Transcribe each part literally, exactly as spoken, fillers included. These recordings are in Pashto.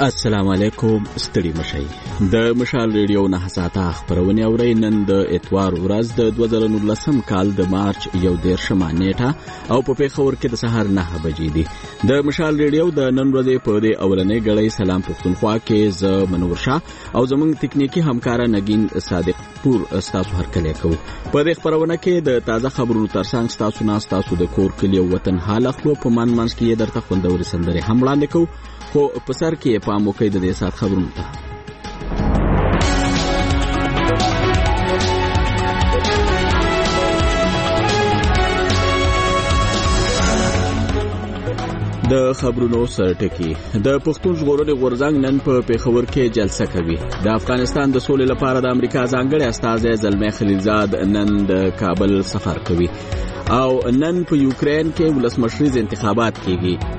السلام علیکم. ستړي مشئ. د مشال ریډیو نه ساته خبرونه اورئ. نن د اتوار ورځ د دوه زره نولسم کال د مارچ یو دیرشمه نیټه او په پیښور کې د سهار نه بجې دي. د مشال ریډیو د نن ورځې په دې اولنۍ غړۍ سلام پښتونخوا کې ز منور شاه او زموږ تکنیکی همکار نگین صادق پور تاسو هرکلی کوو. په دې خبرونه کې د تازه خبرونو ترڅنګ تاسو نه تاسو د کور کلی او وطن حال خپل په من منځ کې درته خوندوري سندري هم وړاندې کوو. خو په سر کې پام وکړئ د دې سات خبرونو ته. د خبرونو سرټکی. د پښتون ژغورنې غورځنګ نن په پیښور کې جلسه کوي. د افغانستان د سولې لپاره د امریکا ځانګړي استازی زلمي خلیلزاد نن د کابل سفر کوي او نن په یوکرين کې ولسمشریز انتخابات کیږي.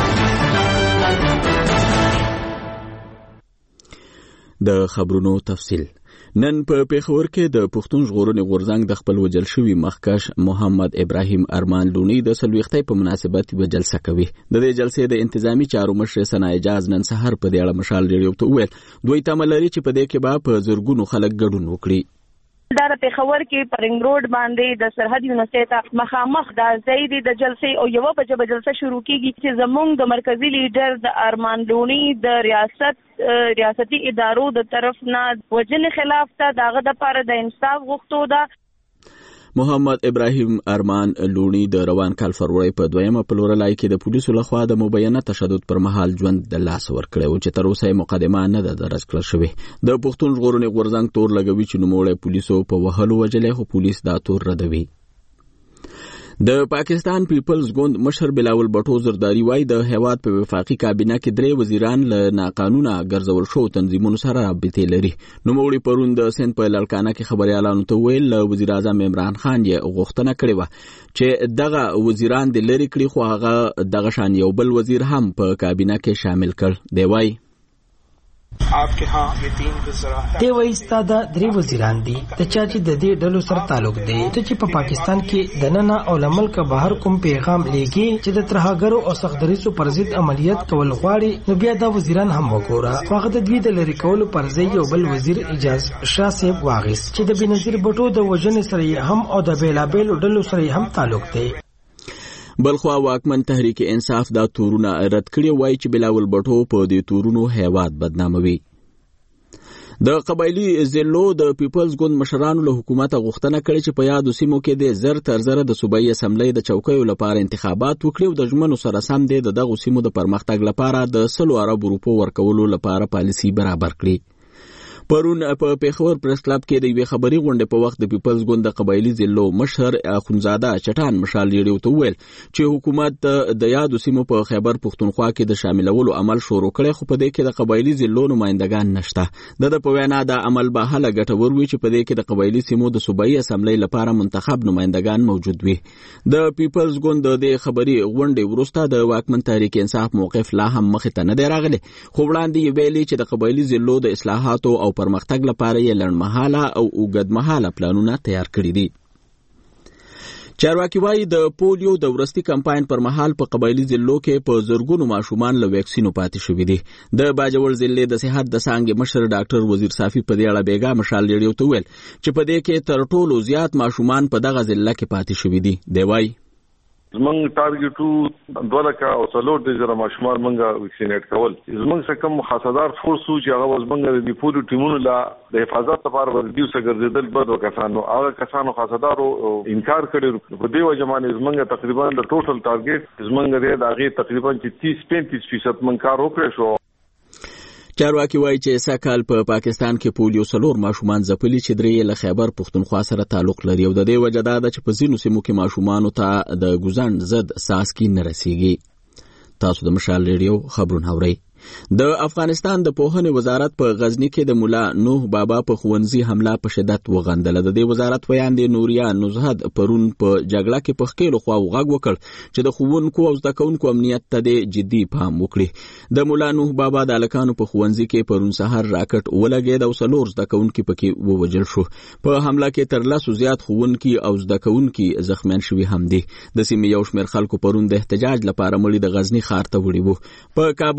د خبرونو تفصیل. نن په پیښور کې د پښتون ژغورنې غورځنګ د خپل وجل شوی مخکش محمد ابراهیم ارمان لونی د سلويختۍ په مناسبت به جلسه کوي. د دې جلسې د انتظامی چارو مشر سنا اجاز نن سحر په دې اړه مشال ریډیو ته وویل دوی تمه لري چې په دې کې به په زرګونو خلک ګډون وکړي. دا د پیښور کې پرنګ روډ باندې د سرحد یونیورسيټي مخامخ د زیدي د جلسې او یو بجې به جلسه شروع کیږي چې زموږ د مرکزی لیډر د ارمان لونی د ریاست ریاستي ادارو د طرف نه وجنې خلاف ته داغه د لپاره د انصاف غوښتو ده. محمد ابراهیم ارمان لونی د روان کال فروری په دویمه پلورلای کې د پولیسو لخوا د مبینه تشدد پر مهال ژوند د لاس ورکړی او چې تر اوسه مقدمه نه ده درج کړل شوې. د پښتون ژغورنې غورځنګ تور لګوي چې نوموړی پولیسو په وهلو وجلې خو پولیس دا تور ردوي. د پاکستان پیپلز ګوند مشر بلاول بټو زرداری وای د هیواد په وفاقي کابینه کې درې وزیران له ناقانونه ګرځول شو تنظیمونو سره رابطې لري. نوموړي پرون د سند په لړکانه کې خبريالانو ته ویل وزیر اعظم عمران خان یې غوښتنه کړې و چې دغه وزیران د لری کړي خو هغه دغه شان یو بل وزیر هم په کابینه کې شامل کړ. دی وای आपके हाँ ये तीन वज़रा है. دی وای ستاده درې وزیران دي د چا چې د دې ډلو سره تعلق دی ته چې په پاکستان کې د نن او لملک بهر کوم پیغام لګي چې د ترهګرو او سختدریسو پر ضد عملیات کول غواړي نو بیا دا وزیران هم وګوره. هغه د دوی د لری کولو پر ځای یو بل وزیر اجاز شاه صاحب واغیس چې د بنظیر بټو د وژنې سره هم او د بیلابل ډلو سره هم تعلق دی. بلخوا واکمن تحریک انصاف دا تورونه رد کړي وای چې بلاول بټو په دې تورونو هیواد بدناموي. د قبایلی ضلعو د پیپلز ګوند مشرانو له حکومت غوښتنه کړې چې په یادو سیمو کې د زر تر زره د صوبایي اسمبلی د چوکیو لپاره انتخابات وکړي او د ژمنو سره سم د دغه سیمو د پرمختګ لپاره د سلو ارب روپو ورکولو لپاره پالیسي برابر کړي. پرون په پیښور پریس کلب کې د یوې خبري غونډې په وخت د پیپلز ګوند د قبایلی ضلعو مشر اخونزاده چټان مشال ریډیو ته ویل چې حکومت د یادو سیمو په خیبر پښتونخوا کې د شاملولو عمل شروع کړي خو په دې کې د قبایلی ضلعو نمائندگان نشته. د په وینا د عمل به هله ګټور وي چې په دې کې د قبایلی سیمو د صوبایي اسمبلی لپاره منتخب نمائندگان موجود وي. د پیپلز ګوند د خبري غونډې وروسته د واکمن تحریک انصاف موقف لا هم مخ ته نه دی راغلی خو وړاندې ویلي چې د قبایلی ضلعو د اصلاحاتو او پرمختګ لپاره یې لړمحاله او اوږدمحاله پلانونه تیار کړي دي. چارواکي وایي د پولیو د ورستي کمپاین پر مهال په قبایلی ضلعو کې په زرګونو ماشومان له ویکسینو پاتې شوي دي. د باجوړ ضلع د صحت د څانګې مشر ډاکټر وزیر صافي په دې اړه بیګا مشال ریډیو ته ویل چې په دې کې تر ټولو زیات ماشومان په دغه ضلع کې پاتې شوي دي. دی وایي زمنګ ټارګټو دوه لکه او څلور د زره ماشومان منګه ویکسینیټ کول. زمنګ څخه کوم خاصدار فورس چې هغه زمنګ د پولیو ټیمونو لا د حفاظت لپاره ورډیو سګرځیدل بد وکړانو هغه کسانو خاصدارو انکار کړي. په دې وجه باندې زمنګ تقریبا د ټوټل ټارګټ زمنګ د هغه تقریبا تیس پینتیس فیصد منکار وکړي شو. چارواکي وایي چې سکهال په پا پاکستان کې پولیو سلور ماشومان ځپلي چې درې له خیبر پښتونخوا سره تعلق لري او د دې وجه دا ده چې په ځینو سیمو کې ماشومانو ته د ګوزند ضد ساسکي نه رسیږي. تاسو د مشال ریډیو خبرونه اورئ. د افغانستان د پوهنې وزارت په غزنی کې د مولا نوح بابا په ښوونځي حمله په شدت وغندله. د دې وزارت ویان دی نوریا نزهد پرون په جګړه کې په خېلو خوا وغږ وکړ چې د ښوونکو او زده کوونکو امنیت ته د جدي پام وکړي. د مولا نوح بابا د الکانو په ښوونځي کې پرون سحر راکټ ولګید او څلور زده کوونکي پکې ووجل شو. په حمله کې تر لسو زیات ښوونکي او زده کوونکي زخمیان شوي هم دي. د سیمې یو شمېر خلکو پرون د احتجاج لپاره مړي د غزنی ښار ته وړي وو. په کابل کې د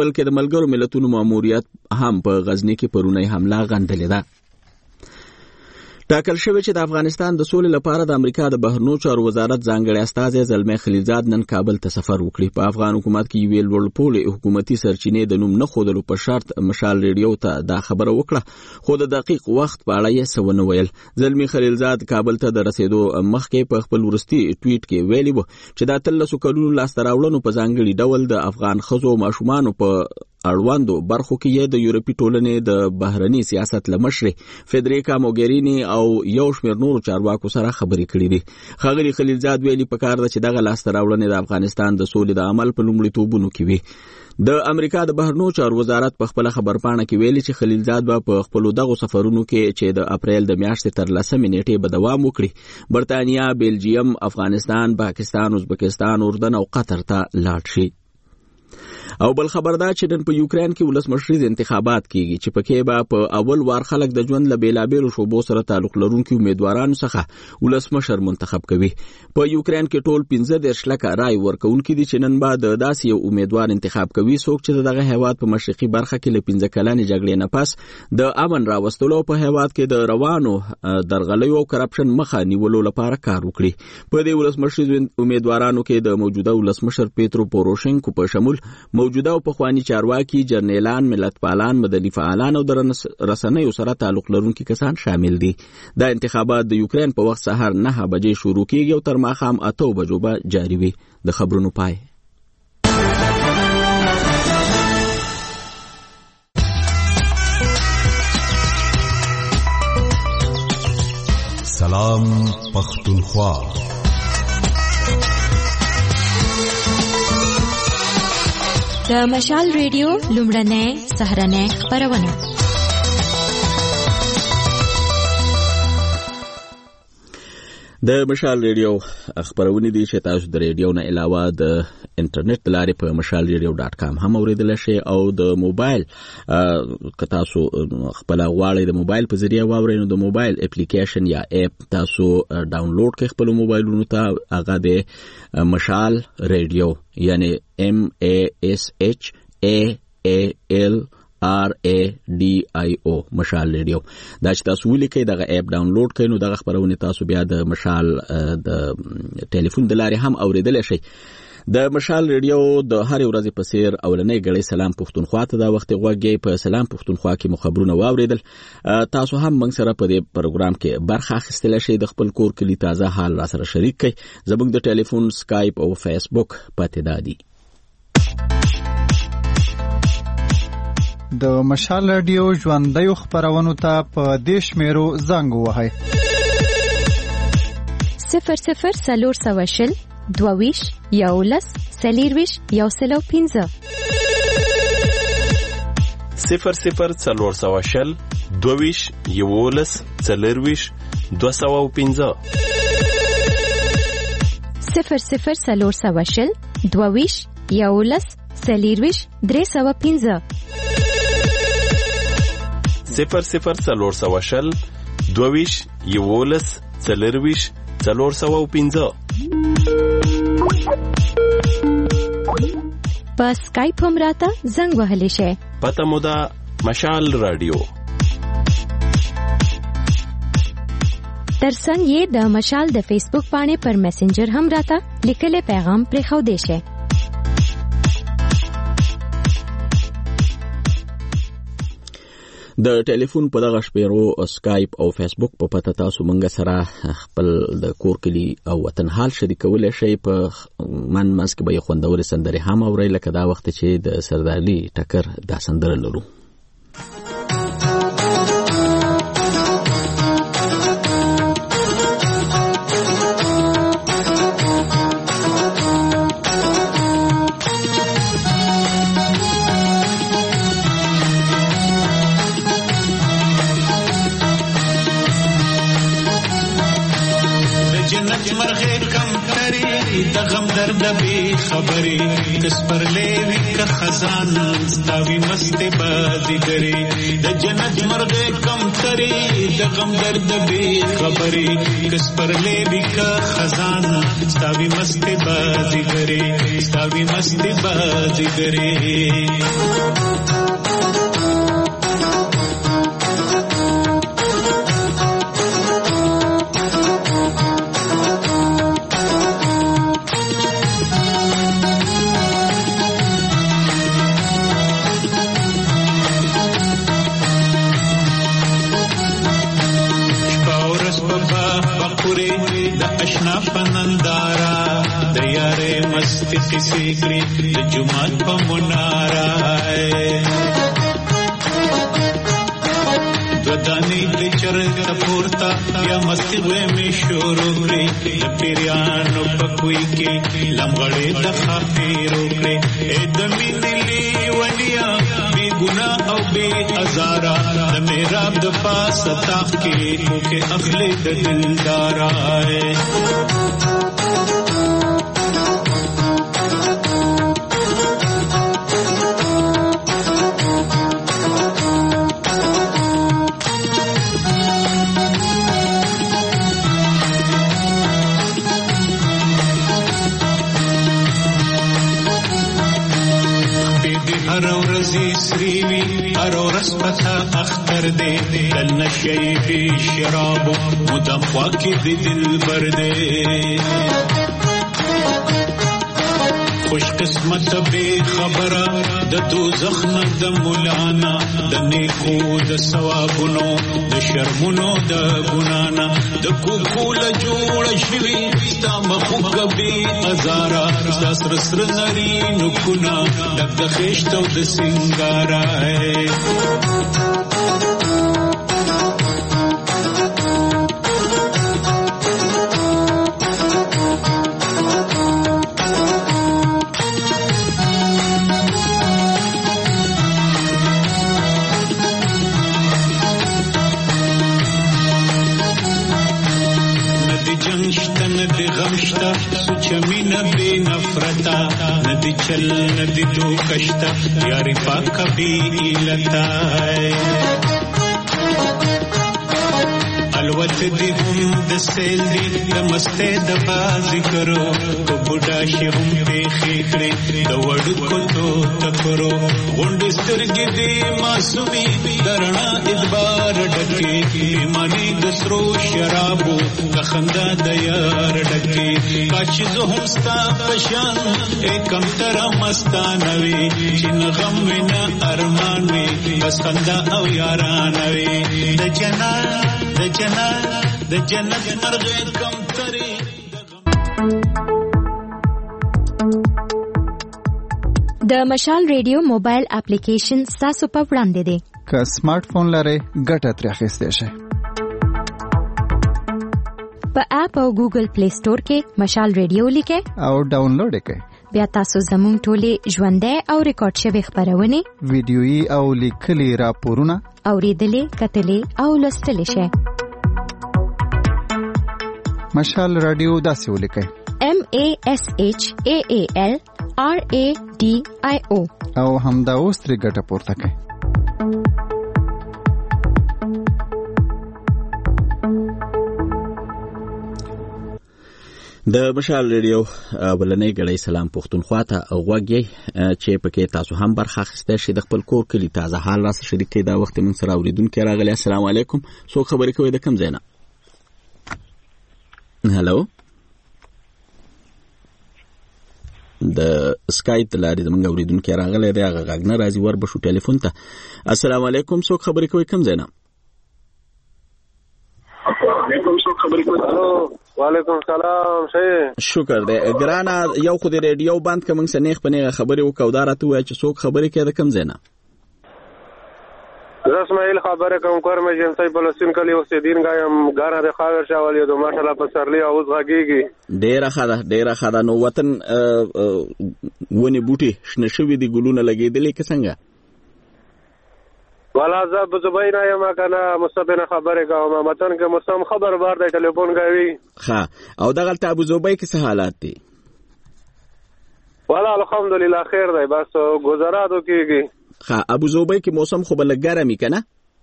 ملګرو ملتونو ماموریت هم په غزنی کې پرونی حمله غندلې ده. ټاکل شوی چې د افغانستان د سولې لپاره د امریکا د بهرنیو چارو وزارت ځانګړی استازی زلمی خلیلزاد نن کابل ته سفر وکړي. په افغان حکومت کې یوې لوړپوړې حکومتي سرچینې د نوم نه ښودلو په شرط مشال ریډیو ته دا خبره وکړه، خو د دقیق وخت په اړه یې څه ونه ویل. زلمی خلیلزاد کابل ته د رسېدو مخکې په خپل وروستي ټویټ کې ویلي و چې د اتلسو کلونو لاسته راوړنو په ځانګړي ډول د افغان ښځو او ماشومانو په اړوندو برخو کې یې د یورپي ټولنې د بهرني سیاست له مشرې فدریکا موګرینی او یو شمېر نورو چارواکو سره خبرې کړې دي. ښاغلي خلیلزاد ویلي پکار ده چې دغه لاسته راوړنې د افغانستان د سولې د عمل په لومړیتوبونو کې وي. د امریکا د بهرنیو چارو وزارت په خپل خبرپاڼه کې ویلي چې خلیلزاد به په خپل دغه سفرونو کې چې د اپریل د میاشتې تر لسمې نیټې به دوام وکړي برتانیا، بیلجیم، افغانستان، پاکستان، ازبکستان، اردن او قطر ته لاړ شي. او بل خبر دا چې نن په یوکرين کې ولسمشریز انتخابات کیږي چې پکې به په اول وار خلک د ژوند له بیلابېلو شعبو سره تعلق لرونکي امیدوارانو څخه ولسمشر منتخب کوي. په یوکرين کې ټول پنځه دېرش لکه رای ورکوونکي دي چې نن به د داسې یو امیدوار انتخاب کوي څوک چې دغه هیواد په مشرقي برخه کې له پنځه کلنې جګړې نه پس د امن راوستلو په هیواد کې د روانو درغلیو او کرپشن مخه نیولو لپاره کار وکړي. په دې ولسمشریز امیدوارانو کې د موجوده ولسمشر پیترو پوروشنکو په شمول موجوده او پخوانی چارواکي، جرنیلان، ملتپالان، مدني فعالان او د رسنیو سره تعلق لرونکي کسان شامل دي. دا انتخابات د یوکرين په وخت سهار نه بجې شروع کیږي او تر ماښام اته بجو به جاري وي. د خبرونو پای. سلام پختونخوا. د مشال ریډیو لومړنۍ سهارنۍ خپرونه. د مشال ریډیو خبرونه دي چې تاسو د ریډیو نه علاوه د انټرنیټ لارې په مشال ریډیو ډاټ کام هم اوریدل شي او د موبایل که تاسو خپل غواړئ د موبایل په ذریعہ واورئ نو د موبایل اپلیکیشن یا اپ تاسو ډاونلوډ کړئ خپل موبایلونو ته. هغه د مشال ریډیو یعنی M A S H A A L R A D I O مشال ریډیو. دا چې تاسو ولیکئ دغه اپ ډاونلوډ کړئ نو دغه خبرونه تاسو بیا د مشال د ټلیفون د لارې هم اوریدل شي. د مشال ریډیو د هر ورځې په سیر اولنۍ غړي سلام پښتونخوا ته دا وخت غوږی په سلام پښتونخوا کې مخبرونه واوریدل. تاسو هم موږ سره په دې پروګرام کې برخه اخیستل شئ. د خپل کور کلی تازه حال را سره شریک کړئ. زموږ د ټلیفون، سکایپ او فیسبوک پته دادي. د مشال رادیو ژوندۍ خبرونو ته په دیش میرو زنګ وهاي صفر صفر سلور سواشل دوویش یولس سلیرویش یوسلو پینزه صفر صفر سلور سواشل دوویش یولس سلیرویش دو سو پینزه صفر صفر سلور سواشل دوویش یولس سلیرویش درې سو پینزه صفر صفر سلور سواشل دوویش یولس سلیرویش سلور سو پینزه. په سکایپ هم راته زنګ وهلی شي. پته مو ده مشال رادیو. ترڅنګ یې د مشال د فیسبوک باندې پر میسنجر هم راته لیکل پیغام پرې خو دی شي. د ټلیفون په دغه شمیرو سکایپ او فیسبوک په پته تاسو مونږ سره خپل د کور کلی او وطن حال شریکول شي. په من ماسک به خوندور سندري هم اوري لکه دا وخت چې د سردارلی ټکر دا سندره لرو. جنت جنت مرغه کم تری د غم درد به خبري کس پر لوي ک خزان ستاوي مست بازیګري د جنت مرغه کم تری د غم درد به خبري کس پر لوي ک خزان ستاوي مست بازیګري ستاوي مست بازیګري کسی کری د جمعات په منارا دودانی د چرګ پورتا یا مستی وې می شروع کړی د پیرانو په کوی کې لمغړې د خاطر وکړي اې د مینې ولیا بی ګناه او بی ازارا د میراب د پاس تاخ کې کوکه اخلي د دلدارا رسپتا اختر دے دل نشئی بی شراب مدام خواکی دی دل بردے خوش قسمت بے خبر د دوزخ نه د مولانا د نیکو د ثوابونو د شرمونو د ګنانا د کوکول جوړ شوی د مخوګ بی ازارا د سر سر نری نکنا د خېشتو د سنگارا चल नदी तो कश्ता यारी पाका भी लता है अलवत दी हम द सेल दी द मस्ते द बाजी करो तो बुढ़ा शहम पे खेखड़े द वड़ को तो तकरो गुंड सरगी दी मासूमी दरना इदबार डके मानी दसरो शराबो कखंदा दयार डके काचिज हमस्ता पशान एकम तरा मस्तानवी चिन गम ना अरमान में बस खंदा औ यारानवी द जना द जना द जन्नत مرغه کم تری د مشال ریډیو موبایل اپلیکیشن تاسو په وړاندې دی که سمارټ فون لرئ ګټه ترې اخیستی شئ په اپ او ګوګل پلی سٹور کې مشال ریډیو لیکئ او ډاونلوډ کړئ بیا تاسو زموږ ټولې ژوندۍ او ریکارډ شوي خبرونه ویډیويي او لیکلي راپورونه اوریدلې کتلې او لوستلې شئ مشال رادیو داسې ولیکئ M A S H A A L R A D I O او همدا اوس ترې ګټه پورته کړئ د مشال ریډیو بلنې غړي سلام پښتونخوا ته غوږی چې پکې تاسو هم برخه اخیسته شئ د خپل کور کلی تازه حال راس شریک کړئ دا وخت من سره اوریدونکو راغلی السلام علیکم سو خبرې کوي د کوم ځای نه هلو د سکایپ لاري زمونږ اوریدونکو راغلی دی هغه غږ نه راځي ور بشو ټلیفون ته السلام علیکم څوک خبرې کوي کوم ځای نه وعلیکم څوک خبرې کوي وعلیکم سلام شه شکر دی ګرانه یو خو د ریډیو بند کوم څه نیخ پنیغه خبرې وکاو دا راته وای چې څوک خبرې کوي د کوم ځای نه اسماعیل خبره کوم کور مې جنسي فلسطین کلی اوسیدین غایم غاره د خاور شاول یو ماشاءالله په سرلی او غاګيږي ډیره خاله ډیره خاله نو وطن ونی بوټي شنه شوی دی ګلونه لګیدلې که څنګه والا زب زبای نه یم کنه مصطفی خبره کوم متن کې مستم خبر بار د ټلیفون کوي ها او دغه ته ابو زبای کې څه حالات دي والا الحمدلله خیر دی بس گزارادو کیږي ها ابو زبای کې موسم خو بل ګرمي کنه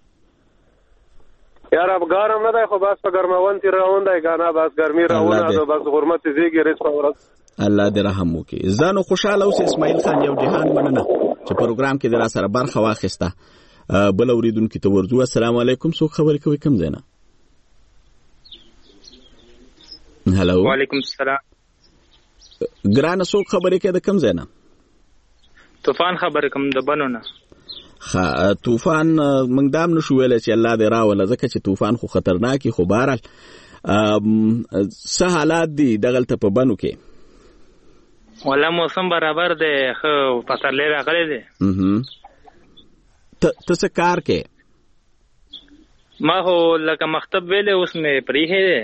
یار اب ګرم نه دی خو بس په ګرمون تی روان دی کنه بس ګرمي روان دی بس حرمت زیږي رزق اورت الله دې رحم وکړي زانو خوشاله اوس اسماعیل خان یو جهان مننه چې پروګرام کې در سره برخه واخیسته بل اوریدونکو ته ورځو السلام علیکم څوک خبرې کوي کوم ځای نه هالو وعلیکم السلام ګرانه څوک خبرې کوي د کوم ځای نه طوفان خبرې کوم د بنو نه ها طوفان موږ دام نشو ویل چې الله دې راوله ځکه چې طوفان خو خطرناکي خو بهرحال څه حالات دي دغلته په بنو کې ولا موسم برابر دی خو پسرلی راغلی دی ته څه کار کې ما خو لکه مکتب ویلې اوس مې پریښی دی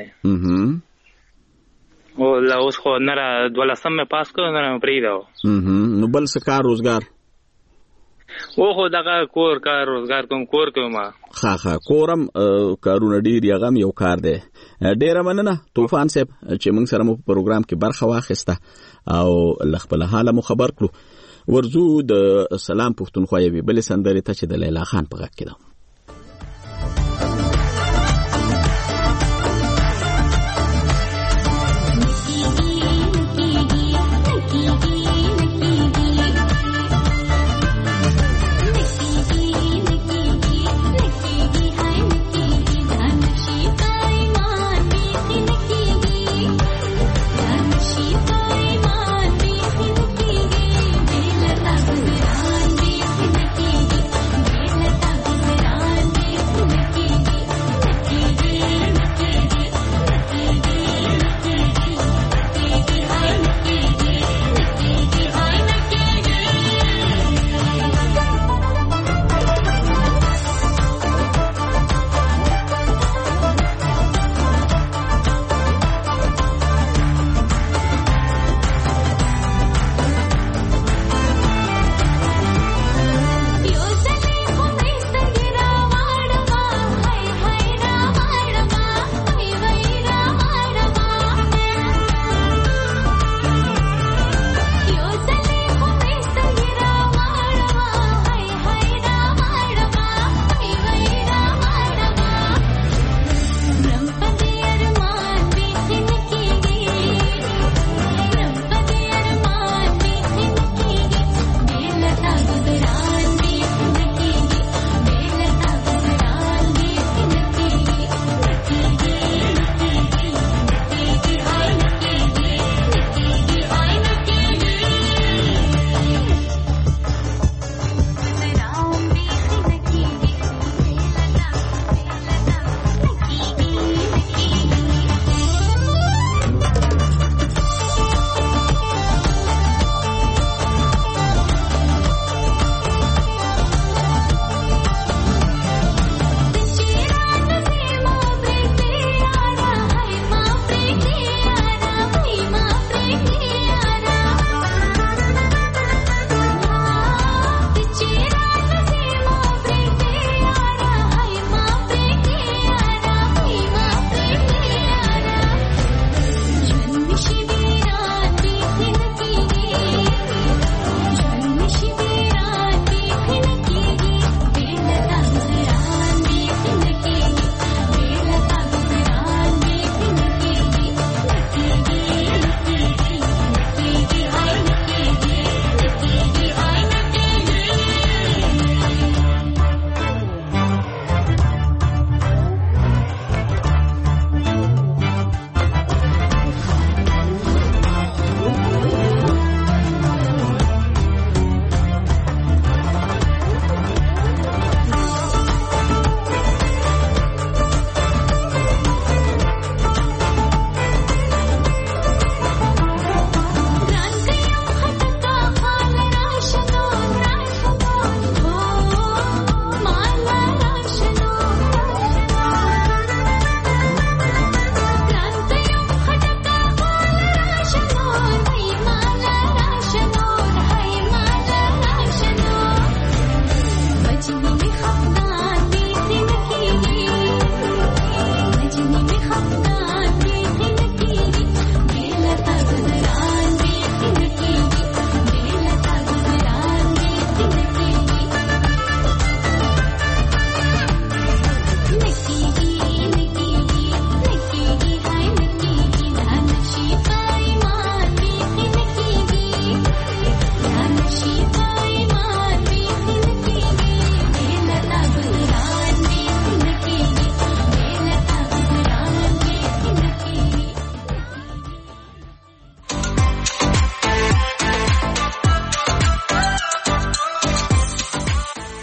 او لا اوس خو نه را دولسم مې پاس کړو نه مې پرېږدو نو بل څه کار روزګار او خو دغه کور کار روزګار کوم کور کوم ښه ښه کورم کارونه ډېر یې غم یو کار دی ډېره مننه طوفان صاحب چې موږ سره مو په پروګرام کې برخه واخیسته او له خپله حاله مو خبر کړو ورځو د سلام پښتونخوا یوې بلې سندرې ته چې د لیلا خان په غږ کې ده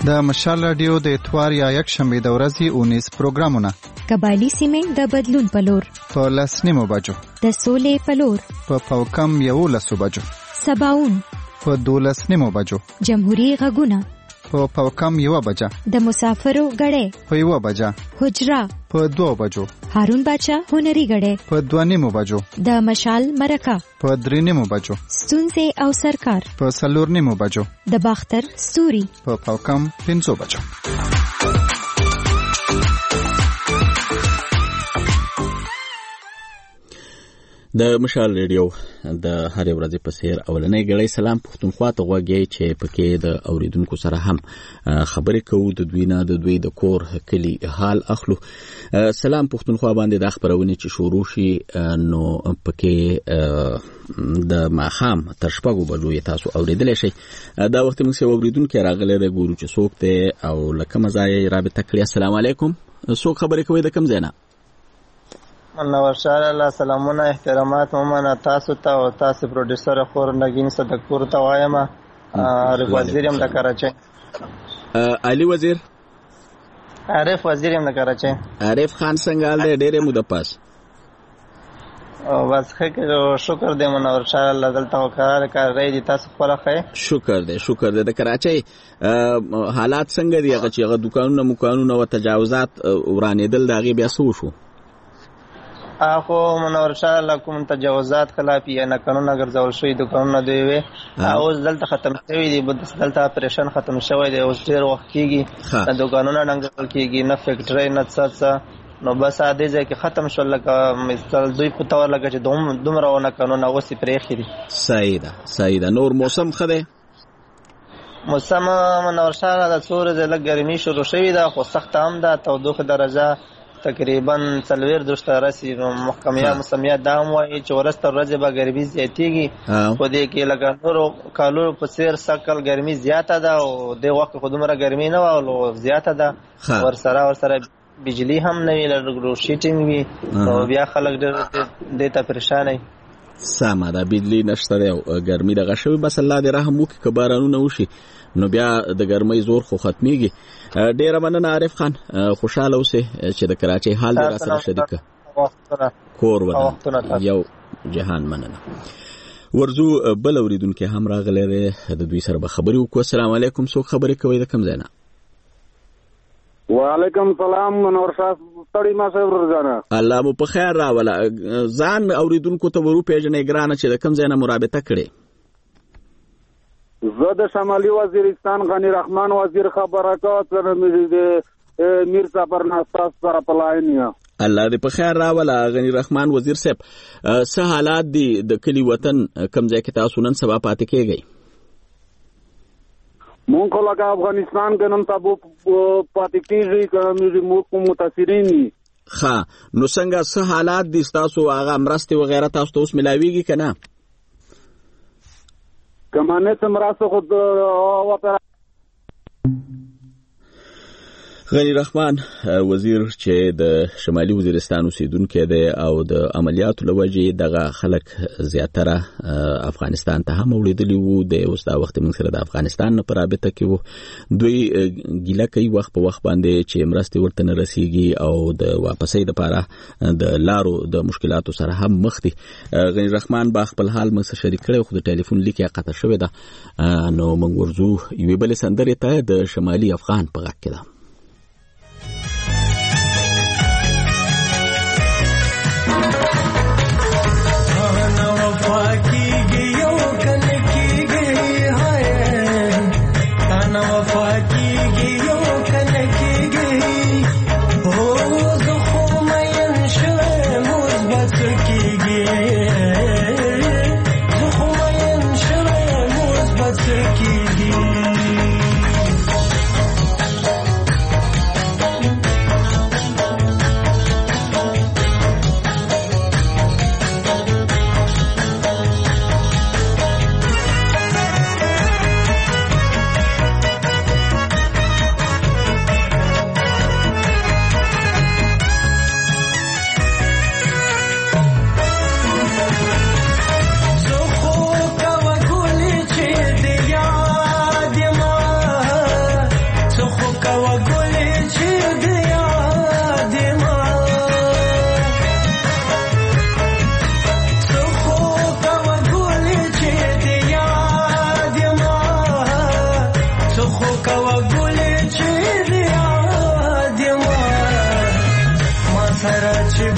د مشال رادیو د اتوار یا یک شنبه د ورځې اونیس پروګرامونه. قبایلی سیمې د بدلون په لور، په لس نیمو بجو د سولې په لور، په پاوکم یولسو بجو، سباون په دولس نیمو بجو، جمهوری غږونه په پاوکم یوه بجه، د مسافرو غړې په یوه بجه، حجره په دوه بجو، هارون باچا هنري غړې په دوه نیمو بجو، د مشال مرکه په درې نیمو بجو، ستونزې او سرکار په څلور نیمو بجو، د باختر ستوري په پاوکم پنځو بجو. د مشال ریډیو د هر ورځې په سیر اولنۍ غړې سلام پښتونخوا ته غوږی چې پکې د اوریدونکو سره هم خبرې کوو، د دوی نه د دوی د کور کلی حال اخلو. سلام پښتونخوا باندې د خبرونه چې شروع شي نو پکې د ماخام تر شپږو بجو تاسو اوریدل شي. دا وخت موږ سره اوریدونکو راغلي د ګورو چې څوک ته او لکه مزای رابطه کړی. السلام علیکم، څوک خبرې کوي د کوم ځای نه؟ منور شاه الله سلامونه احترامات مومنه تاسو ته او تاسو پروډوسر خور نگین صدقپور ته وایم. عارف وزیر هم د کراچۍ. علي وزیر عارف وزیر هم د کراچۍ. عارف خان څنګه حال دی؟ ډېرې موده پاس او بس ښه شکر دی منور شاه الله دلته وکړه کار رہی دي تاسو خپل ښه. شکر دی شکر دی. د کراچۍ حالات څنګه دي؟ هغه چې هغه دکانونه مکانونه او تجاوزات ورانېدل د هغې بیا څه وشو؟ اخو منور شاه الله کوم تجاوزات خلاف یا نه قانون ګرځول شوی دکانونه دی وي او دلته ختم شوی دی، بس دلته اپریشن ختم شوی دی، اوس ډیر وخت کیږي د دکانونه ننګول کیږي نه فیکټری نه څه نو بس ا دې ځکه ختم شو لکه مثال دوی په تور لکه چې دوم دومره ونه قانون اوس پرې خېری. صحیح ده صحیح ده. نور موسم خده موسم منور شاه الله د څور د لګ ګرمي شروع شوی ده خو سخت هم ده، تودوخه درجه تقریبا څلوېښت درجې رسي. نو محکمه مسمیه دا وایي چې ورسته ورځې به ګرمي زیاتېږي، خو دې کې لکه نورو کالو په څېر سکل ګرمي زیاته ده او دې وخت خو دومره ګرمي نه وه زیاته ده. ورسره ورسره بجلی هم نه وي، لږ شیټینګ وي نو بیا خلک ډېر دې ته پریشان وي. سمه ده، بجلی نشته دی او ګرمي دغه شوي. بس الله دې رحم وکړي که بارانونه وشي نو بیا د ګرمۍ زور خو ختمیږي. ډیره مننه عارف خان، خوشاله اوسئ چې د کراچۍ حال دې را سره شریک کور ودان یو جهان. مننه. ورځو بل اوریدونکي هم راغلی دی، د دوی سره به خبرې وکړو. السلام علیکم، څوک خبرې کوي د کوم ځای نه؟ وعلیکم سلام منور شاه ستړي ما صاحب ورځانه الله مو په خیر راوله. ځان اوریدونکو ته ورو پیژنې ګرانه چې د کوم ځای نه مرابطه کړې؟ زه د شمالي وزیرستان غنی رحمان وزیر خبره کوم، سره مې د میر صبر ناستاس سره په لاین یم. الله دې په خیر راوله غنی رحمان وزیر صاحب. څه حالات دي د کلی وطن کوم ځای کې تاسو نن سبا پاتې کېږئ؟ مونږ خو لکه افغانستان کې نن سبا پاتې کېږي که موږ متاثرین دي. ښه نو څنګه څه حالات دي ستاسو؟ هغه مرستې وغیره تاسو ته اوس ملاویږي که نه؟ کمانه څه مرسته خو وته غنی رحمان وزیر چې د شمالي وزیرستان اوسیدونکی دی او د عملیاتو له وجې دغه خلک زیاتره افغانستان ته هم وړېدلي وو. د اوس دا وخت موږ سره د افغانستان نه په رابطه کې وو. دوی ګیله کوي وخت په وخت باندې چې مرستې ورته نه رسیږي او د واپسۍ دپاره د لارو د مشکلاتو سره هم مخ دي. غنی رحمان با خپل حال موږ سره شریک کړی خو د ټلیفون لیک یې قطع شوې ده. نو موږ ورځو یوې بلې سندرې ته د شمالي افغان په غږ کې ده.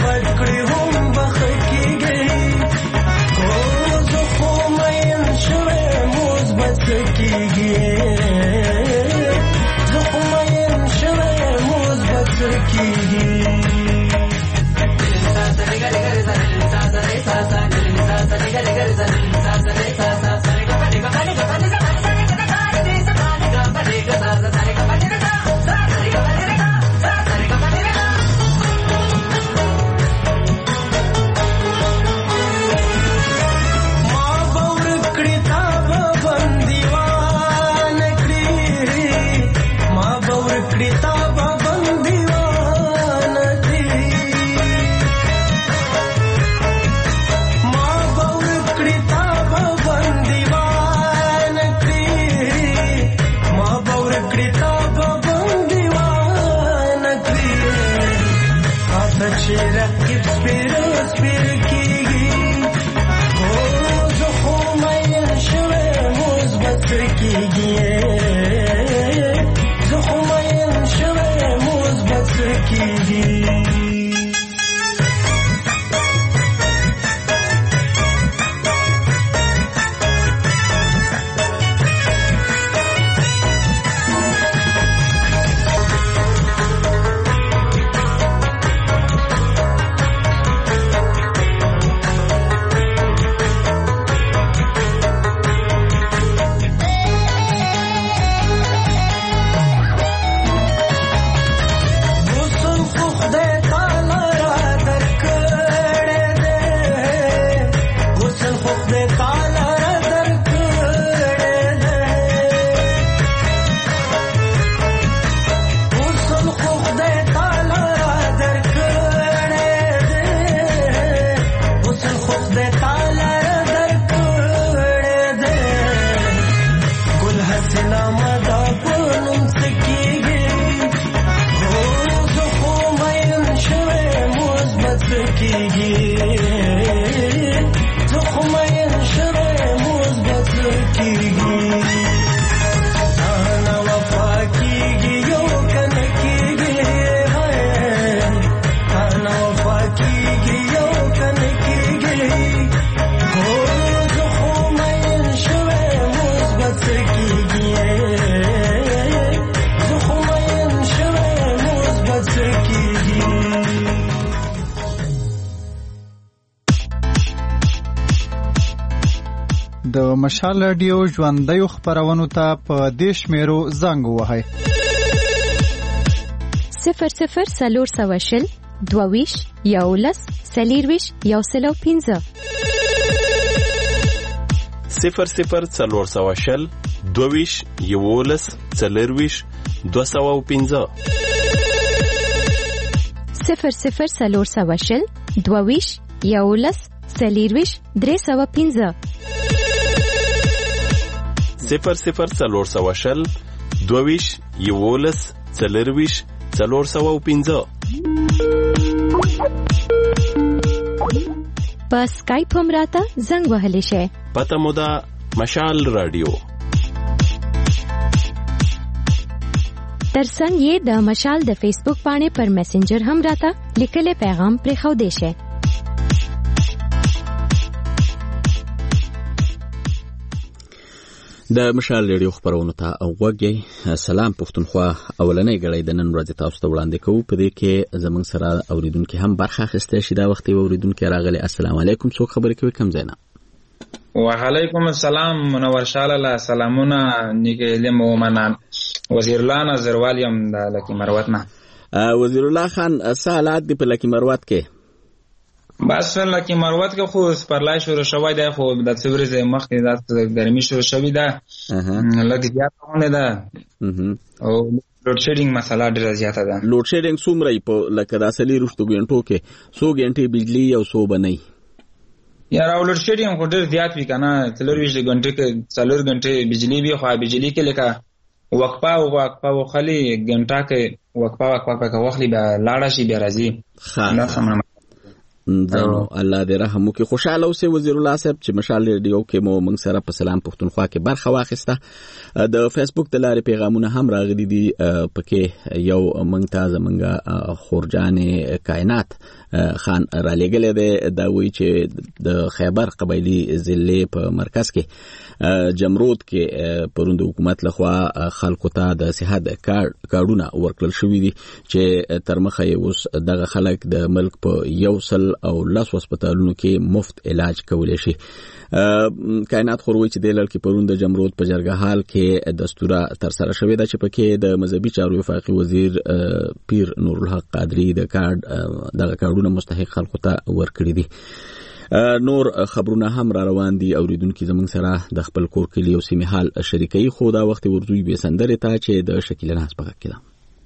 د مشال رادیو ژوندۍ خبرونو ته په دیش میرو زنګ وهاي صفر صفر سلور سواشل دوویش یولس سلیرویش یوسلو پینزه صفر صفر سلور سواشل دوویش یولس سلیرویش دوسو پینزه صفر صفر سلور سواشل دوویش یولس سلیرویش دریسو پینزه صفر صفر سلور سواشل دوویش یولس سلیرویش سلور سو پینزه په سکایپ هم راته زنګ وهلی شي. پته مو ده مشال رادیو. ترڅنګ یې د مشال د فیسبوک باندې پر میسنجر هم راته لیکلي پیغام پرې خو دی شي. د مشال رادیو خبرونه ته اوغږی. سلام پښتونخوا، اولنۍ غړې د نن ورځې تاسو ته وړاندې کوو. په دې کې زموږ سره اوریدونکو هم برخه اخیسته شي. دا وخت اوریدونکو راغلي. السلام علیکم. څوک خبرې کوي؟ کوم ځای نه؟ وعلیکم السلام. منور شال الله. سلامونه نیکه مومنان. وزیر الله نظروال یم د لکی مروت نه. وزیر الله خان، سالات دی په لکی مروت کې؟ بس لکه مروت کې خو سپرلای شروع شوی دی، خو د څورې مخکې د ګرمي شروع شوی ده. لږ زیاته ده او لوډ شیډینګ مسله ډېره زیاته ده. لوډ شیډینګ څومره په لکه د اصلي رښتو غنټو کې څو غنټې بجلی او څو بنئ؟ یاره لوډ شیډینګ خو ډېر زیات وي کنه. څلور ویشت غنټې کې څلور غنټې بجلی وي، خو بجلی کې لکه وقفه او وقفه وخلی غنټه کې وقفه وقفه کې وخلی به لاړه شي بیا راځي. نه سمه زنو الله دې رحم وکړي. خوشاله اوسئ وزیر الله صاحب چې مشال ریډیو کې مو موږ سره په سلام پښتونخوا کې برخه واخیسته. د فیسبوک د لارې پیغامونه هم راغلي دي. پکې یو موږ ته زمونږ خورجان کائنات خان را لګلې ده دا وی چې د خیبر قبایلی ضلع په مرکز کې جمرود کې پروند حکومت لخوا خلکو ته د صحت کارډونه ورکړل شوې دي چې تر مخه اوس دغه خلک د ملک په یو سل او لس هسپتالونو کې مفت علاج کولی شي. کائنات خوروي چې د لړ کې پروند جمرود په جرګهال کې دستوره تر سره شوې ده چې پکې د مذهبي چارو وفاقي وزیر پیر نور الحق قادری د کارډ دغه کارډونه مستحق خلکو ته ورکړي دي. نور خبرونه هم را روان دي اوریدونکو زمونږ سره د خپل کور کلی او سیمه حال شریکي خو دا وخت ورزوی به سندره ته چې د شکیل نه سپک کړه.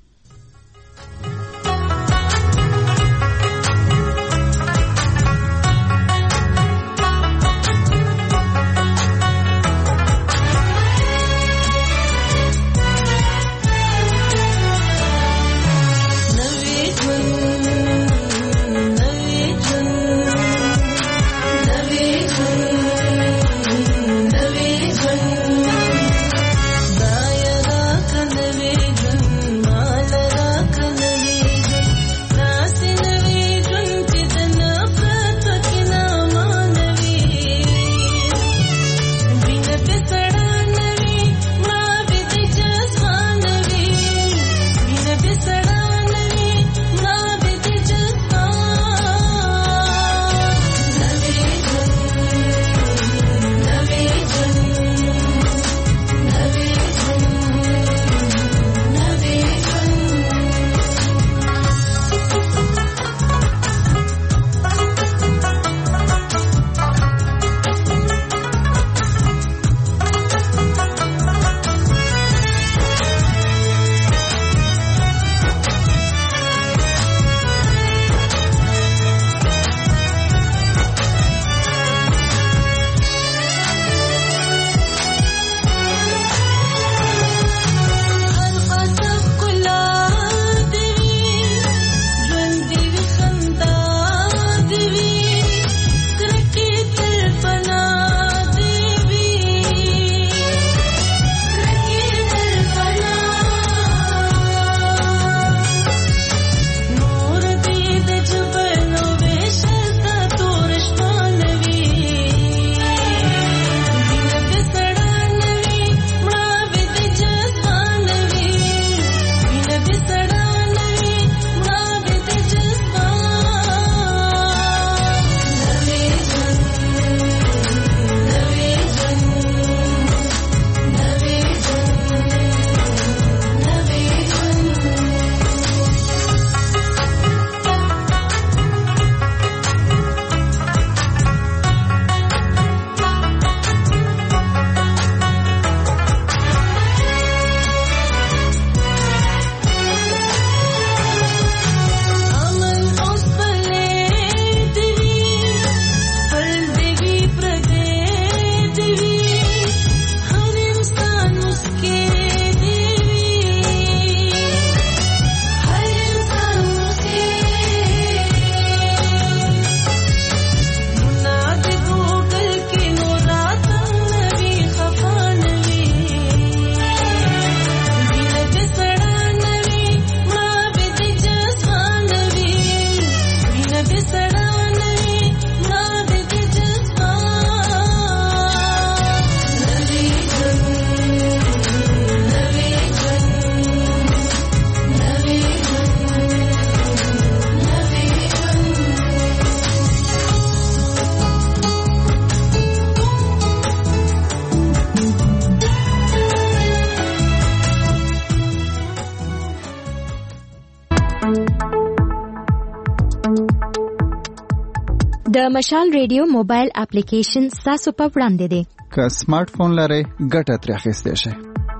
د مشال ریډیو موبایل اپلیکیشن تاسو په وړاندې دی. که سمارټ فون لرئ ګټه ترې اخیستی شئ.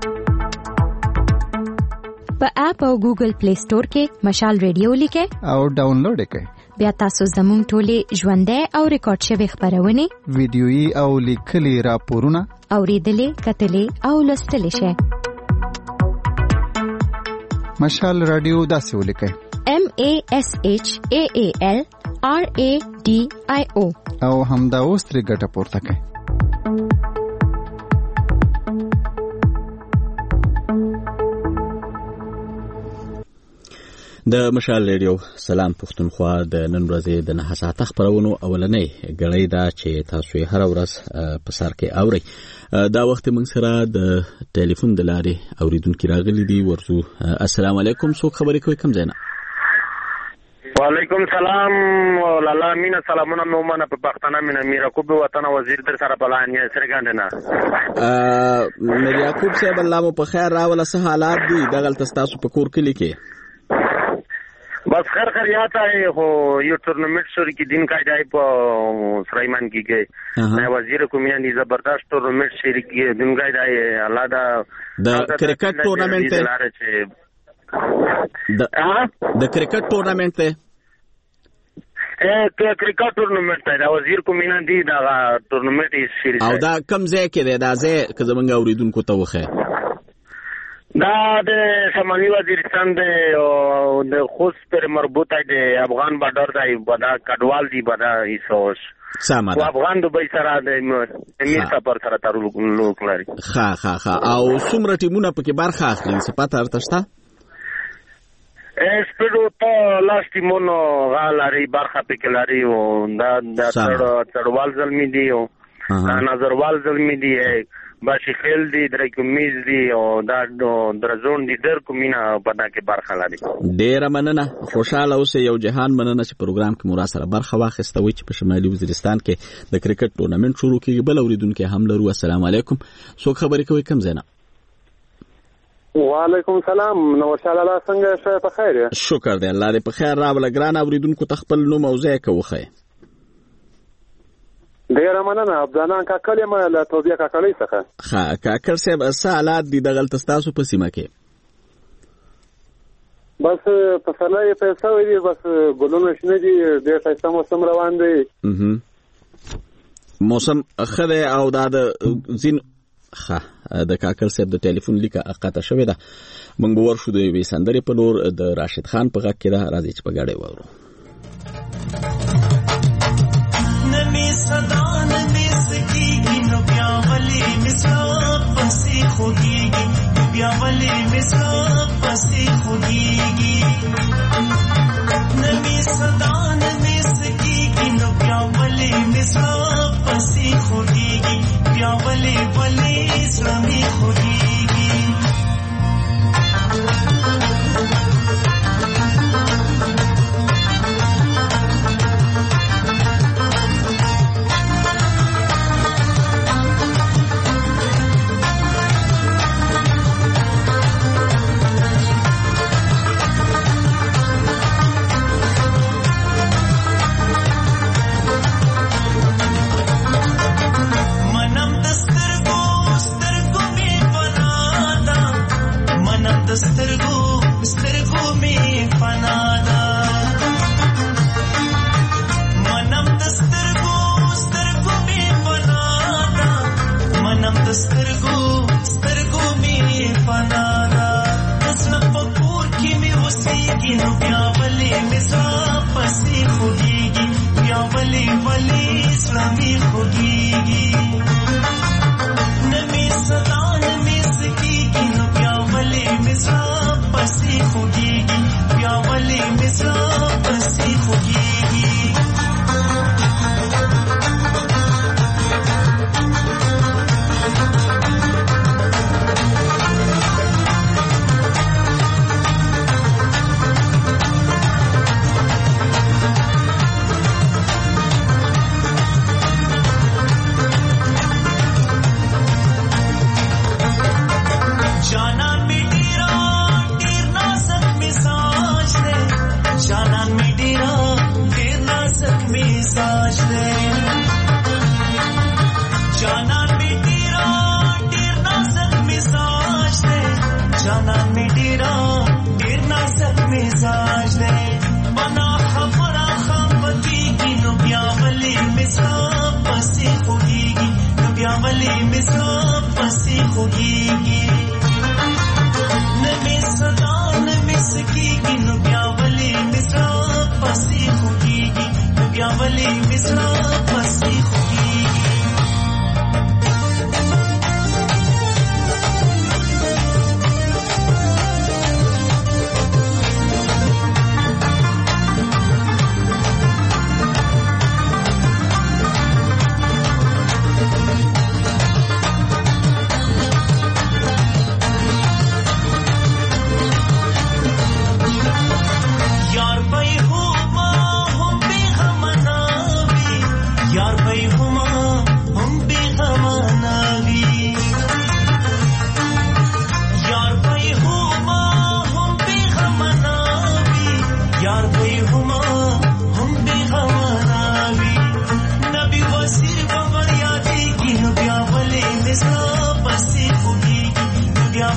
په اپ او ګوګل پلی سٹور کې مشال ریډیو لیکئ او ډاونلوډ یې کړئ. بیا تاسو زموږ ټولې ژوندۍ او ریکارډ شوي خپرونې، ویډیويي او لیکلي راپورونه اوریدلې، کتلې او لوستلی شئ. مشال رادیو داسې ولیکئ: M A S H A A L R A D I O او همدا اوس ترې ګټه پورته کړئ. د مشال ریډیو سلام پښتونخوا د نن ورځې د نه ساعته خبرونو اولنۍ غړۍ دا چې تاسو هر ورځ په سر کې اوري. دا وخت موږ سره د ټلیفون د لارې اوریدونکو راغلي دي. ورزو السلام علیکم، څوک خبرې کوي، کوم ځای نه؟ وعلیکم سلام ولالا مینا سلامونه نومانه په پښتنه مینا میرا کوب وطن وزیر در سره بلان یې سرګاند نه ا میر یعقوب صاحب الله مو په خیر راول سه حالات دي دغه تاسو په کور کې لیکي बस खैर खैर यहाँ था हो ये टूर्नामेंट शुरू की दिन का जाए по सरायमान की गए मैं वजीर को मियां जबरदस्त टूर्नामेंट शुरू की दिन का जाए अल्लाह दा द क्रिकेट टूर्नामेंट है द क्रिकेट टूर्नामेंट है ए क्रिकेट टूर्नामेंट है वजीर को मियां दी दा टूर्नामेंट इस शुरू او دا کم ځای کې دی، دا ځای که زمونږ اوریدونکو ته وښیه. دا د شمالي وزیرستان د د خوست پر مربوط دی، افغان بارډر دی، بدا کډوال دی، بدا ایسوس سامان افغان دوبۍ سره د امیر سفر سره تعلق لري. ها ها ها او څومره ټیمونه پکې برخه اخلي سپاته ارتشته؟ اسپیډو ته لاس ټیمونو غالاري برخه پکې لري او دا د چړوال زلمی دی او نظروال زلمی دی، باشي خیل دی، درې کومیز دی او دا درزون دی، در کومینا پدا کې برخه لري. ډیره مننه، خوشاله اوسئ. یو جهان مننه چې پروګرام کې مو سره برخه واخیسته وي چې په شمالي وزیرستان کې د کرکټ ټورنمنت شروع کیږي. بل اوریدونکو هم لرو. السلام علیکم، څوک خبرې کوي، کوم ځای نه؟ وعلیکم السلام، نو شال الله څنګه شه په خیر یې؟ شکر دی الله دې په خیر راول. ګران اوریدونکو ته خپل نوم او ځای کوخه. ډیره مننه، عبدالله کاکل یم له توبیا کاکلۍ څخه. ها کاکل صاحب څه حالات دي دغلته ستاسو په سیمه کې؟ بس پسرلی پیسه وي دي، بس ګلونه شنه دي، ډېر ښایسته موسم روان دی. موسم ښه دی او دا د ځین ښه د کاکل صاحب د ټلیفون لیکه قطع شوې ده. موږ به ورشو د یوې سندرې په لور، د راشد خان په غږ کې ده. راځئ چې په ګډه واورو. نمی صدا نمی سکیگی نو بیا ولی مثلا پسی خوگیگی بیا ولی مثلا پسی خوگیگی نمی صدا نمی سکیگی نو بیا ولی مثلا پسی خوگیگی بیا ولی ولی اسلامی خوگیگی سترګو سترګو می فنادا منم د سترګو سترګو می فنادا منم د سترګو سترګو می فنادا اسنه پکور کی می وسیږي نو بیا ولې مسا پسې خوږیږي بیا ولې ولې اسلامي خوږیږي نمی صدا نمی سکیږي نو بیا ولې مسا پسې خوږیږي بیا ولې مسا پسې خوږیږي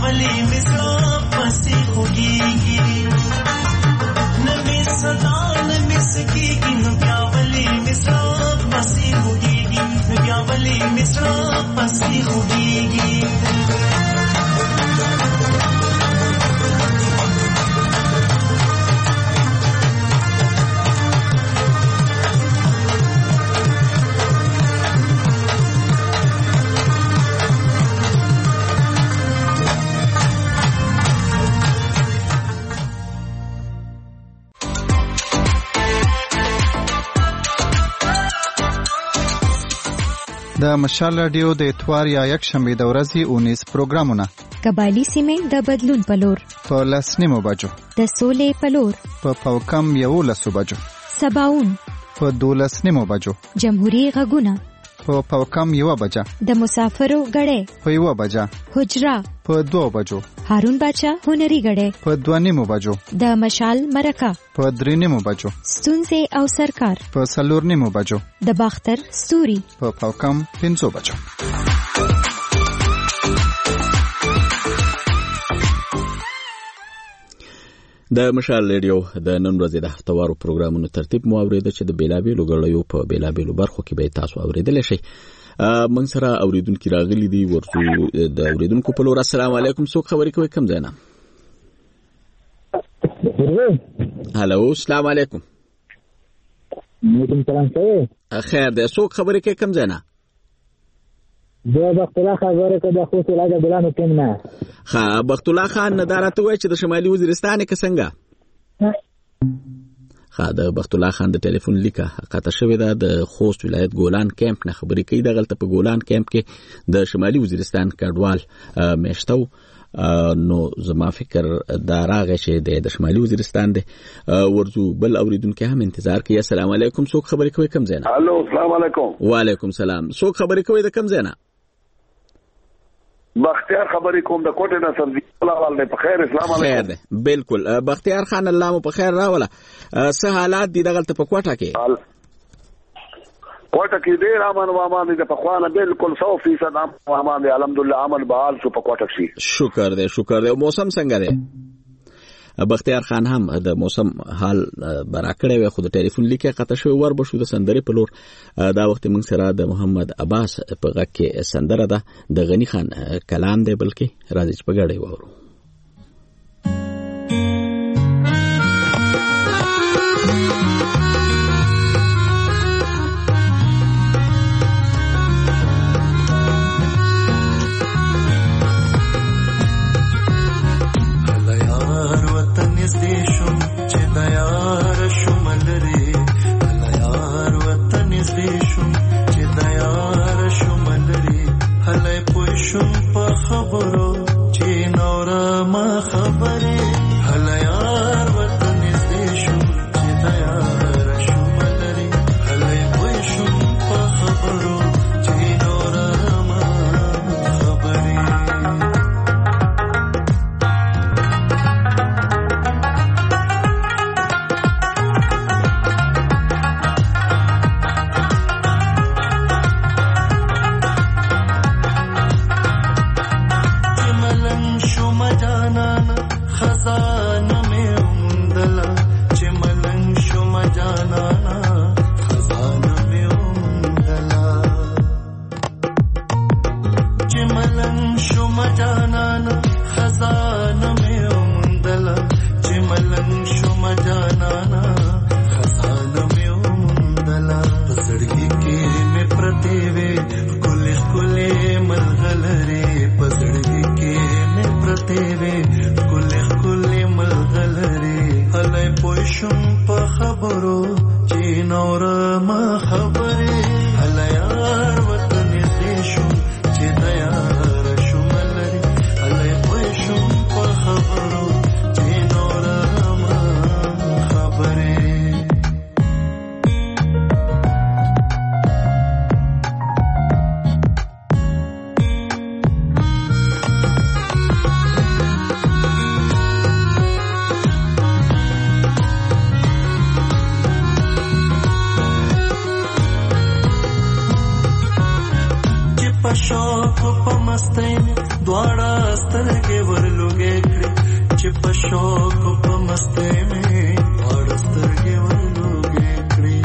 ولی مثال پسی خوگیگی نمی صدا نمی سکیگی نو بیا ولی مثال پسی خوگیگی نو بیا ولی مثال پسی خوگیگی د مشال رادیو د اتوار یا یک شنبه د ورځې اونیس پروګرامونه قبایلی سیمې د بدلون پلور په لس نیمو بجو د سولې پلور په پاوکم یولسو بجو سباون په دولس نیمو بجو جمهوریت غږونه په پاوکم یو بجه د مسافرو غړې په یو بجه حجرا په دو بجو هارون باچا هنري غړې په دو نیمو بجو د مشال مرکه په درې نیمو بجو ستونزې او سرکار په څلور نیمو بجو د باختر ستوري په پاوکم پنځو بجو. د مشال ریډیو د نن ورځې د هفتوارو پروګرامونو ترتیب مو اوریده چې د بیلابېلو غړیو په بیلابېلو برخو کې به تاسو اوریدل شئ. موږ سره اوریدونکو راغلي دي ورته د اوریدونکو په لور. السلام علیکم، څوک خبرې کوي، کوم ځای نه؟ هالو، السلام علیکم. وعلیکم السلام. خیر ده، څوک خبرې کوي، کوم ځای نه؟ دا بخت الله خبره کوي د خو سلاجه بلانو کوم نه. ها، بخت الله خان ندارته وای چې د شمالي وزیرستان کې څنګه؟ ها، د بخت الله خان د ټلیفون لیکه قطع شوې ده. د خوست ولایت ګولان کیمپ نه خبرې کوي. دغلته په ګولان کیمپ کې د شمالي وزیرستان کډوال میشتو نو زما فکر دا راغی چې د شمالي وزیرستان دی. ورځو بل اوریدونکو هم انتظار کوي. السلام علیکم، څوک خبرې کوي، کوم ځای نه؟ الو، السلام علیکم. وعلیکم السلام، څوک خبرې کوي، د کوم ځای نه؟ بختیار خبرې کوم د کوټې نه. سبزی الله والله په خیر. اسلام علیکم. خیر ده، بالکل. بختیار خان الله مو په خیر راوله. څه حالات دي دغلته په کوټه کې؟ کوټه کې ډېر امن و امان دي، د پخوانه بالکل سو فیصد امن و امان دي. الحمدلله امن بحال شو په کوټه کې. شکر دی، شکر دی. موسم څنګه دی؟ بختیار خان هم د موسم حال براکړې وي، خو د ټلیفون لیکه قطع شوی. ور بشو د سندرې په لور. دا وخت موږ سره د محمد عباس په غږ کې سندره ده، د غنی خان کلام دی، بلکې راځي چې په ګډه وورو. پشوق په مستۍ دواړه سترګې ورلوګې کړې چې پشوق په مستۍ مې دواړه سترګې ورلوګې کړې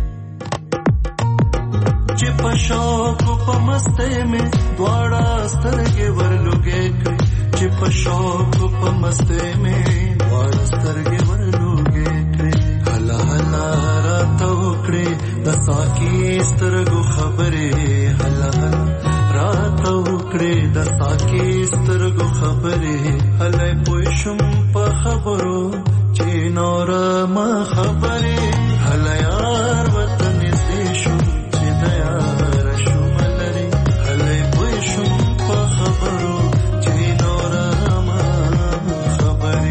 چې پشوق په مستۍ مې دواړه سترګې ورلوګې کړې چې پشوق په مستۍ مې دواړه سترګې ورلوګې کړې هلا هلا راته وکړې د ساقي سترګو خبرې هلا هلا راته وکړې د ساقي سترګو خبرې هلای پوه شم په خبرو چې نور ما خبرې هلا یار وطن نږدې شو چې د یار شوم لرې هلای پوه شم په خبرو چې نور ما خبرې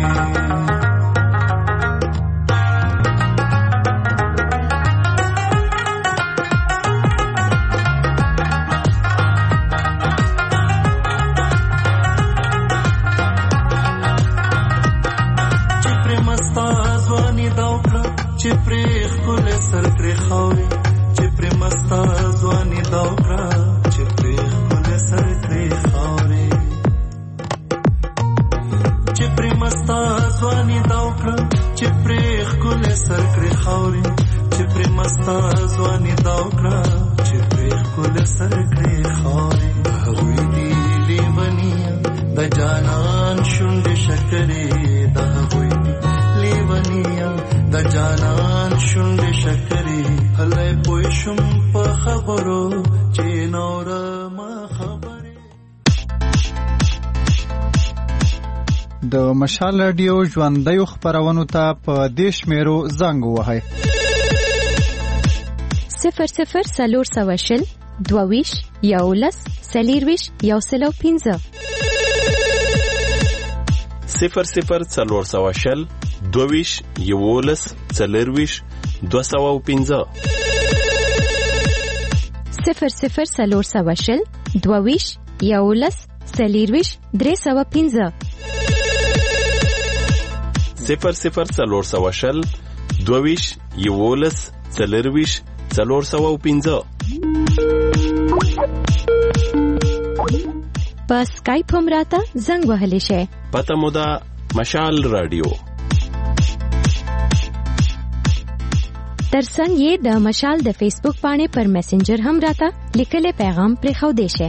چې پرې خپل سر کړې خاورې چې پرې مستا ځواني دا وکړه چې پرې خپل سر کړې خاورې چې پرې مستا ځواني دا وکړه چې پرې خپل سر کړې خاورې چې پرې مستا ځواني دا وکړه چې پرې خپل سر کړې خاورې هغوی دي لیونیا د جانان شونډې شکرې د هغوی دي لیونیا د جانان شونډې شکرې هلای پوه شم په خبرو چې نور ما خبرې. د مشال رادیو ژوندیو خپرونو ته په دې شمیرو زنګ ووهئ صفر صفر څلور سوه شل دوه ویشت یولس څلېرویشت یو سل او پنځه صفر صفر څلور سوه شل دوه ویشت یولس څلېرویشت دوه سوه او پنځه صفر صفر څلور سوه شل دوه ویشت یولس څلېرویشت درې سوه پنځه صفر صفر څلور سوه شل دوه ویشت یولس څلېرویشت څلور سوه او پنځه په سکایپ هم راته زنګ وهلی شئ. پته مو ده مشال رادیو. ترڅنګ یې د مشال د فیسبوک باندې پر میسنجر هم راته لیکلی پیغام پرېښودی شئ.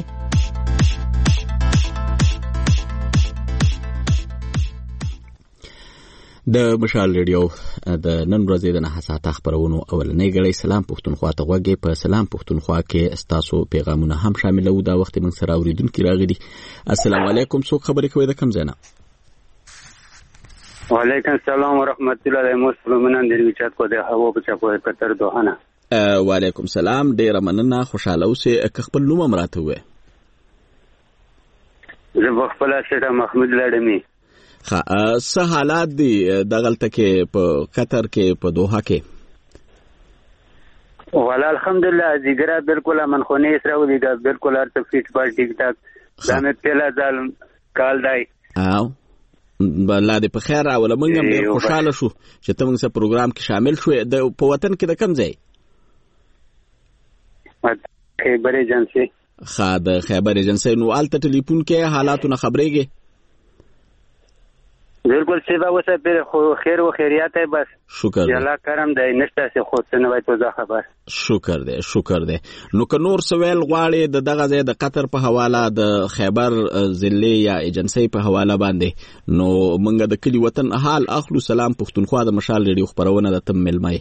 د مشال ریډیو د نن ورځې د نه ساعته خبرونو اولنۍ غړي سلام پښتونخوا ته غوږی په سلام پښتونخوا کې استاسو پیغامونه هم شامل وو. دا وخت موږ سره اوریدونکو راغلي. السلام علیکم. څوک خبرې کوي د کوم ځای نه؟ وعلیکم السلام ورحمت الله مسلمانان دې چات کو د هوا په چا په کتر دوهنه. وعلیکم السلام. ډیر مننه. خوشاله اوسئ. خپل نوم امراته وې؟ زه خپل سره محمود لړمی. ها څه حالات دي دغلته کې په قطر کې په دوحه کې؟ والا الحمدلله دیګره بالکل منخونه سره ودیګه بالکل هر څه فیټ پار ټیک ټاک دا مې پهلا ځل کال دی. او بل دې په خیر راول. موږ هم ډیر خوشاله شو چې ته موږ سره پروګرام کې شامل شوې. د په وطن کې د کوم ځای؟ خیبر ایجنسی. ښه د خیبر ایجنسی. نو الته ټلیفون کې حالاتونه خبرېږي؟ بالکل سیوا وسه پر خیر و خیریات ہے بس. شکر دی. الله کرم دی نشته سه خود څنګه وای ته خبر. شکر دی شکر دی. نو که نور سوال غواړي د دغه ځای د قطر په حواله د خیبر ضلع یا ایجنسی په حواله باندې نو موږ د کلی وطن حال اخلو. سلام پښتونخوا د مشال ریډیو خبرونه د تم ملمای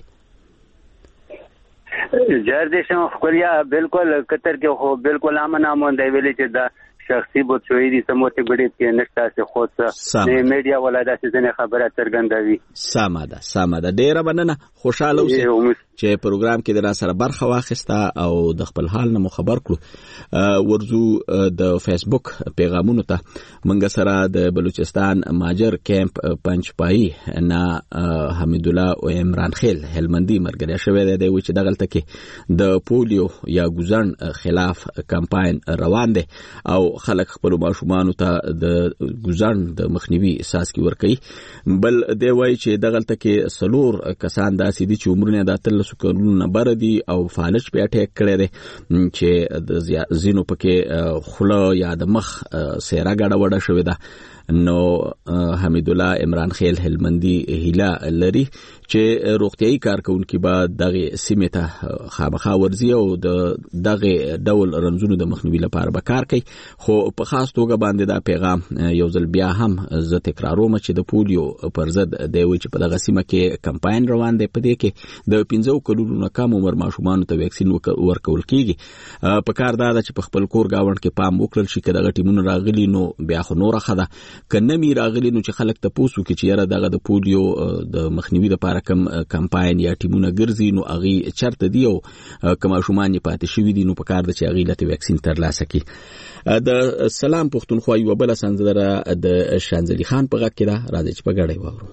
جار دې شم خپلیا بالکل قطر کې هو بالکل امن امن دی ویلې چې دا شخصي بوت شوې دي سموته غړي کې نشته سه خود څه میډیا ولاده څه خبره څرګندوي. ساده ساده ډیره مننه. خوشاله اوسئ چې پروګرام کې د را سره برخه واخیسته او د خپل حال نه خبر کړو. ورزو د فیسبوک پیغامونو ته منګ سره د بلوچستان ماجر کیمپ پنځپای نه حمید الله او عمران خیل هلمندي مرګري شوی دی چې دغلته کې د پولیو یا ګوزن خلاف کمپاین روان دی او خلک خپل ماشومان ته د ګوزن د مخنیوي اساس کې ورکي. بل دی وایي چې دغلته کې سلور کسان داسې دي چې عمرونه د اتل اتلسو کلونو نه بره دي او فالج په اټیک کړی دی چې د زینو پکې خوله یا د مخ سیره ګډه وډه شوې ده. نو حمید الله عمران خیل هلمندي هیله لري چې روغتيایي کارکونکو به دغه سیمه ته خامخا ورزي او د دغه ډول رنځونو د مخنیوي لپاره به کار کوي. خو په خاص توګه باندې دا پیغام یو ځل بیا هم زه تکراروم چې د پولیو پر ضد د وی چې په دغه سیمه کې کمپاین روان دی. په دې کې د پنځو کلونو نه کم عمر ماشومان ته ویکسین ورکول کیږي. په کار دا چې په خپل کور گاوند کې پام وکړل شي کله ټیمونه راغلي نو بیا خو نور خده کنه می راغلي نو چې خلک ته پوسو کې چې یاره دغه د پولیو د مخنیوي لپاره کم کمپاین یا ټیمونه ګرځي نو اغي چرته دی او کما شومان پاتې شوی دي نو په کار د چې اغي لته ویکسین ترلاسه کی. د سلام پښتونخوا یو بل سندره د شانزلی خان په غږ کې ده، راځي چې په غړې وورو.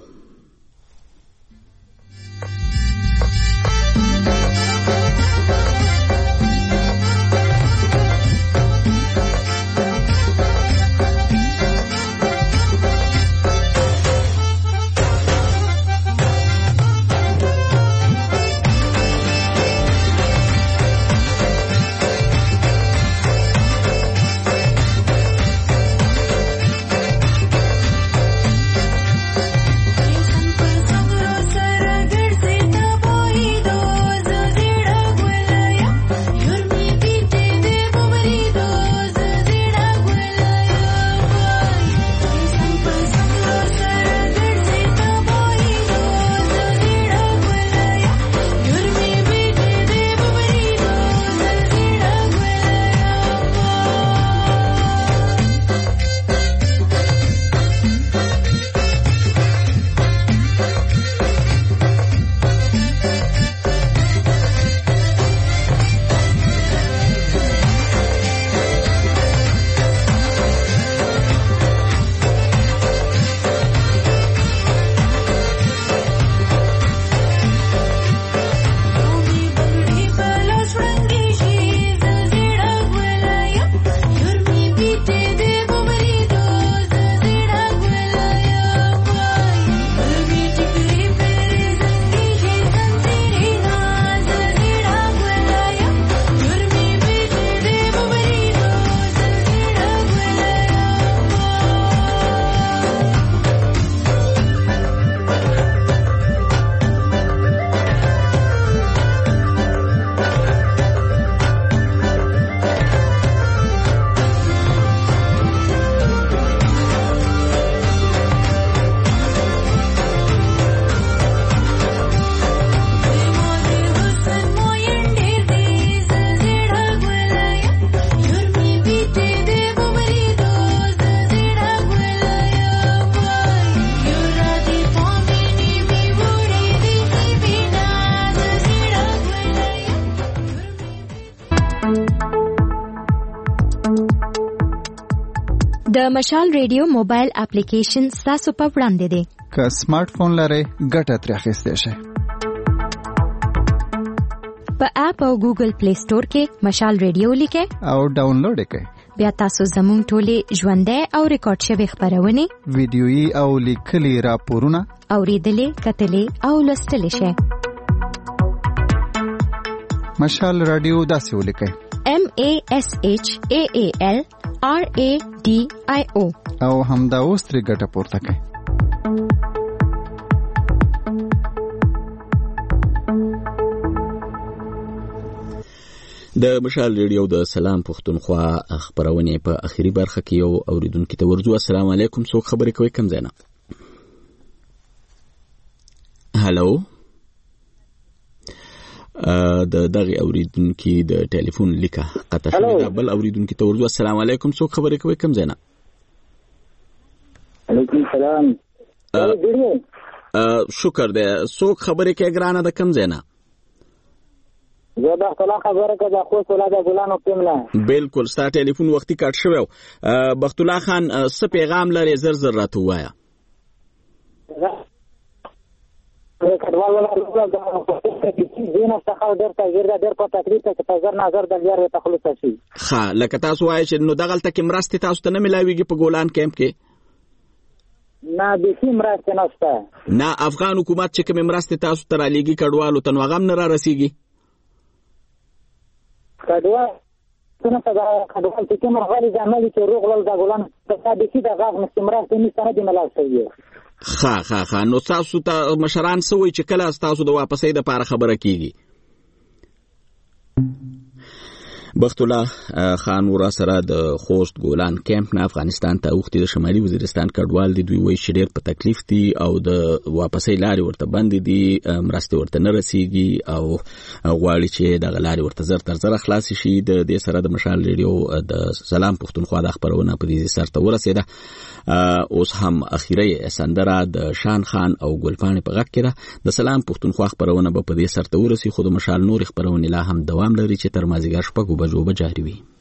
د مشال ریډیو موبایل اپلیکیشن تاسو په وړاندې دی. که سمارټ فون لرئ ګټه ترې اخیستی شئ. په اپ او ګوګل پلی سٹور کې مشال ریډیو لیکئ او ډاونلوډ کړئ. بیا تاسو زموږ ټولې ژوندۍ او ریکارډ شوي خبرونه، ویډیويي او لیکلي راپورونه اوریدلې، کتلې او لوستلې شئ. مشال رادیو داسې ولیکئ: M A S H A A L R A D I O او همدا اوس ترې ګټه پورته کړئ. د مشال ریډیو د سلام پښتونخوا خبرونه په اخیری برخه کې یو اوریدونکو ته ورځو. السلام علیکم، څوک خبرې کوي؟ کوم ځای نه؟ هالو، د دغه اوریدونکو د ټلیفون لیکه قطع شوه. د بل اوریدونکو ته ورځو. السلام علیکم، څوک خبرې کوي؟ کوم ځای نه؟ علیکم السلام. شکر دی. څوک خبرې کوي ګرانه د کوم ځای نه؟ زه د خپل خبره کې د خو سولاده ګلانو پمنه. بالکل، ستا ټلیفون وختي کټ شوی. بخت الله خان څه پیغام لري زر زر راته وایا؟ کډوال ولا د دینه څخه درته ګرځا ډېر په تکلیف ته په زر نظر د یار ته خلاص شي. ها، لکه تاسو وایي چې نو دغه تل کې مرستې تاسو ته نه ملاويږي په ګولان کیمپ کې؟ نه بیخي مرستې نشته. نه افغان حکومت چې کومې مرستې تاسو ته رالیږي کډوالو ته نو هغه هم نه را رسیږي؟ کډوال څنګه دا کډوال چې کوم غالي ځانګړي چې روغلل دا ګلان په دې کې دا غاغ مستمرات نشته نه دی ملال شوی. ښه ښه ښه نو تاسو ته مشران څه وایي چې کله تاسو د واپسۍ دپاره خبره کیږي؟ بخت الله خان ورا سره د خوست ګولان کیمپ نه افغانستان ته اوختي د شمالي وزیرستان کډوال دي. دوی وایي چې ډېر په تکلیف دي او د واپسۍ لارې ورته بندې دي، مرستې ورته نه رسیږي او غواړي چې دغه لارې ورته زر تر زره خلاصې شي. د دې سره د مشال ریډیو د سلام پښتونخوا د خپرونه په دې سر ته ورسېده. اوس هم اخیری سندره د شان خان او ګلپاڼې په غږ کې ده. د سلام پښتونخوا خپرونه به په دې سر ته ورسي، خو د مشال نور خپرونه لا هم دوام لري چې تر مازیګر شپږو بجو به جاري وي.